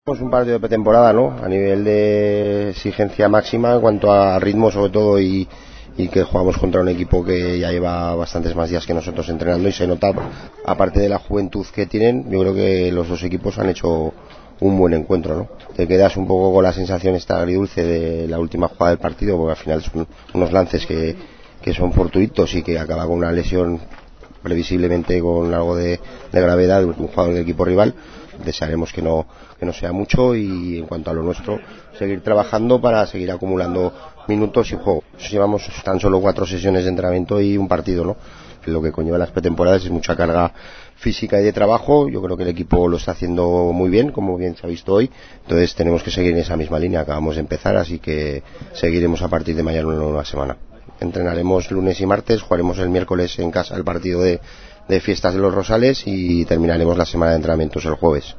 Pues un partido de pretemporada, ¿no? A nivel de exigencia máxima en cuanto a ritmo sobre todo y que jugamos contra un equipo que ya lleva bastantes más días que nosotros entrenando y se nota, aparte de la juventud que tienen, yo creo que los dos equipos han hecho un buen encuentro, ¿no? Te quedas un poco con la sensación esta agridulce de la última jugada del partido porque al final son unos lances que son fortuitos y que acaba con una lesión previsiblemente con algo de gravedad de un jugador del equipo rival. Desearemos que no sea mucho y en cuanto a lo nuestro seguir trabajando para seguir acumulando minutos y juego. Llevamos tan solo 4 sesiones de entrenamiento y un partido, ¿no? Lo que conlleva las pretemporadas es mucha carga física y de trabajo. Yo creo que el equipo lo está haciendo muy bien, como bien se ha visto hoy, entonces tenemos que seguir en esa misma línea. Acabamos de empezar, así que seguiremos a partir de mañana una nueva semana. Entrenaremos lunes y martes, jugaremos el miércoles en casa el partido de Fiestas de los Rosales y terminaremos la semana de entrenamientos el jueves.